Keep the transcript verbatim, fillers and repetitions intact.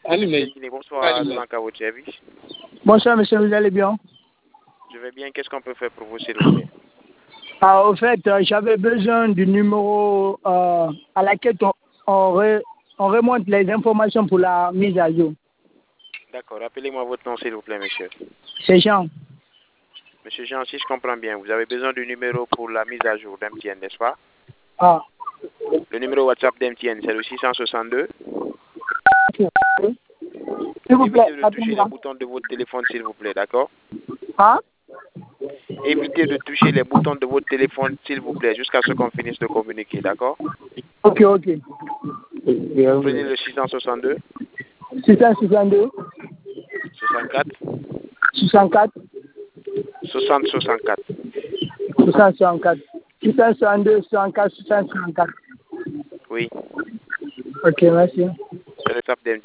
Allumez. Bonsoir, Blanca, votre service. Bonsoir, monsieur, vous allez bien? Je vais bien. Qu'est-ce qu'on peut faire pour vous, s'il vous plaît? Ah, au fait, euh, j'avais besoin du numéro euh, à laquelle on, on, re, on remonte les informations pour la mise à jour. D'accord. Rappelez-moi votre nom, s'il vous plaît, monsieur. C'est Jean. Monsieur Jean, si je comprends bien, vous avez besoin du numéro pour la mise à jour d'M T N, n'est-ce pas? Ah. Le numéro WhatsApp d'M T N, c'est le six cent soixante-deux. S'il vous plaît, évitez de toucher les boutons de votre téléphone, s'il vous plaît, d'accord? Ah? Évitez de toucher les boutons de votre téléphone, s'il vous plaît, jusqu'à ce qu'on finisse de communiquer, d'accord? Ok, ok. Prenez le six cent soixante-deux. six cent soixante-deux. soixante-quatre. soixante-quatre. soixante soixante-quatre. soixante soixante-quatre. six cent soixante-deux, soixante-quatre, soixante soixante-quatre. Oui. Ok, merci. C'est le top d'M